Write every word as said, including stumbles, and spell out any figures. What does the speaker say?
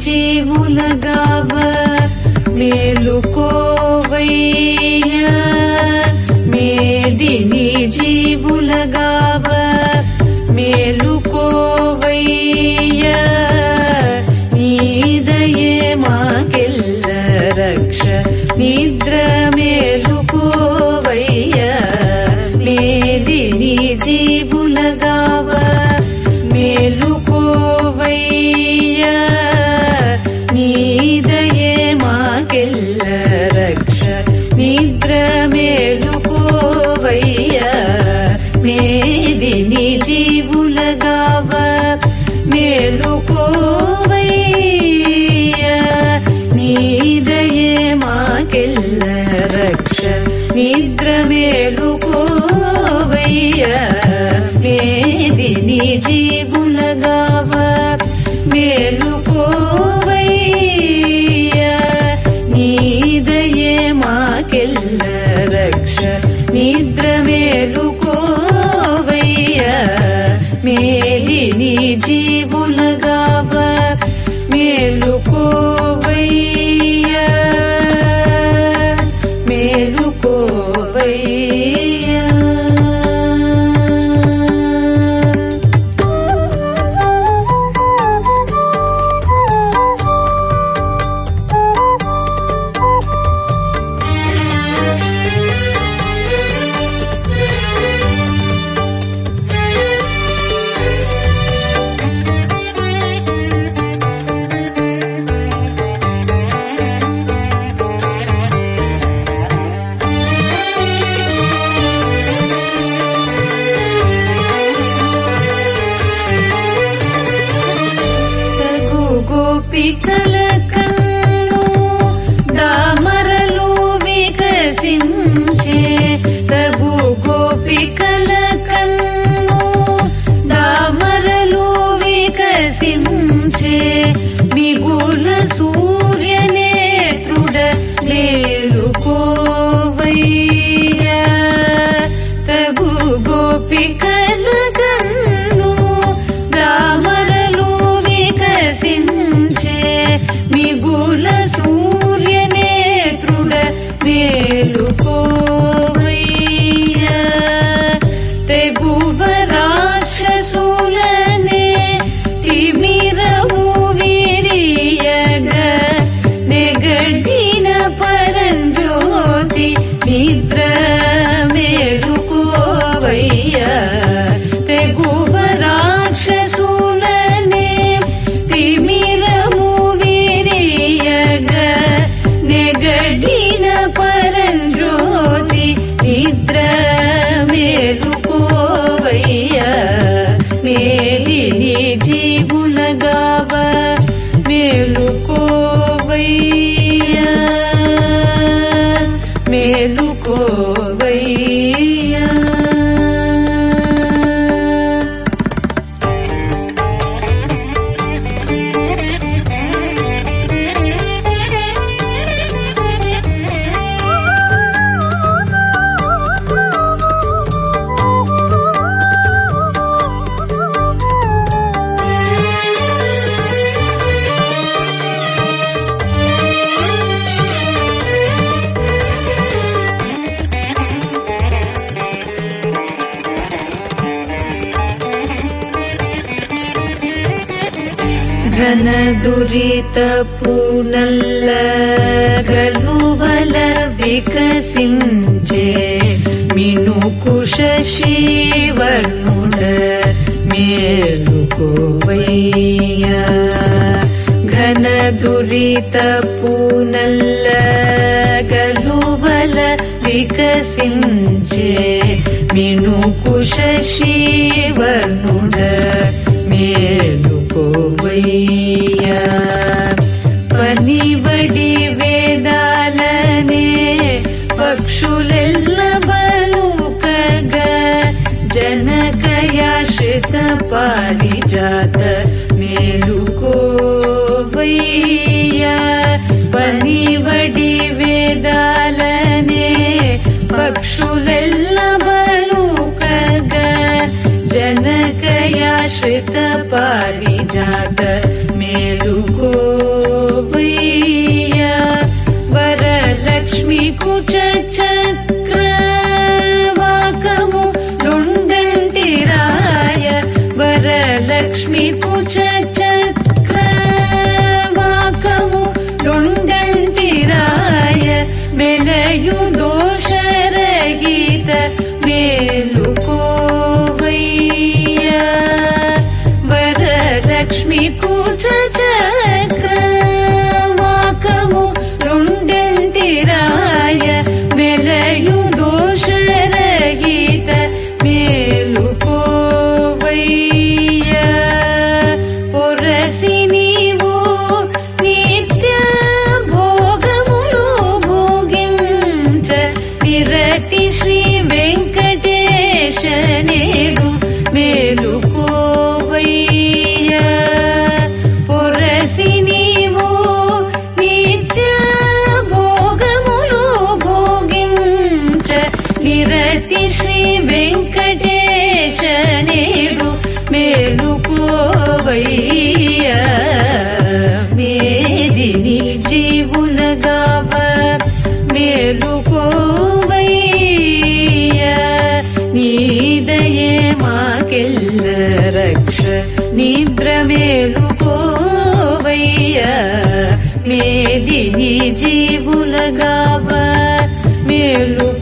జీవులగావ మేలుకోవయ్యా మేదిని జీవులగావ మేలుకోవయ్యా నీదయే మాకెల్ల రక్ష నిద్ర మేలుకోవయ్యా మేదిని జీవులగావ మేలుకోవయ్యా నీదయే మాకెల్ల రక్ష నిద్ర మేలుకోవయ్యా మేదిని జీవులగావ మేలుకోవయ్యా నీదయే మాకెల్ల రక్ష నిద్ర మేలుకోవయ్యా మేదిని జీవులగావ మేలుకోవయ్యా నీదయే మాకెల్ల రక్ష నిద్ర మేలుకోవయ్యా మేలిని జీవులగావ మేలుకోవయ్యా మేలుకోవయ్యా గోపికల కన్ను దామరలు వికసించే తగు గోపికల కన్ను దామరలు వికసించే మిగుల సూర్యనేత్రుడ మేలుకోవయ్యా తగు గోపికల కన్ను దామరలు వికసించే మిగుల సూర్యనేత్రుడ మేలుకోవయ్యా తెగువ రాక్షసులనే తిమిరము విరియగ నెగడిన పరంజ్యోతి నిద్ర మేలుకోవయ్యా తెగువ రాక్షసులనే తిమిరము విరియగ నెగడిన పరంజ్యోతి నిద్ర మేలుకోవయ్యా మేలిని జీవులగావ మేలుకోవయ్యా మేలుకోవయ్యా ఘన దురిత పూనల్ల గలువల వికసించే మినుకు శశివర్ణుడ మేలుకోవయ్యా ఘన దురిత పూనల్ల గలువల వికసించే మినుకు శశివర్ణుడ మేలుకోవయ్యా పనివడి వేదాలనే పక్షులెల్ల బలుకగ జనకయాశ్రిత పారిజాత మేలుకోవయ్యా పనివడి వేదాలనే పక్షులెల్ల బలుకగ జనకయాశ్రిత పారిజాత మేలుకో వరలక్ష్మి కుచ చక్రవాకము రుండంటిరాయ మెలయు దోషరహిత మేలుకోవయ్య వరలక్ష్మి కుచ చక్రవాకము రుండంటిరాయ మెలయు దోషరహిత మేలుకోవయ్య పొరసి నీవు నిత్య భోగములు భోగించ నిరతి శ్రీ వెంకటేశ నేడు మేలుకోవయ్య పొరసి నీవు నిత్య భోగములు భోగించ నిరతి శ్రీ వెంకటేశ నేడు మేలుకోవయ్య మేదిని జీవులగావ మేలుకోవయ్య నీదయే మాకెల్ల రక్ష నిద్ర మేలుకోవయ్య మేదిని జీవులగావ మేలు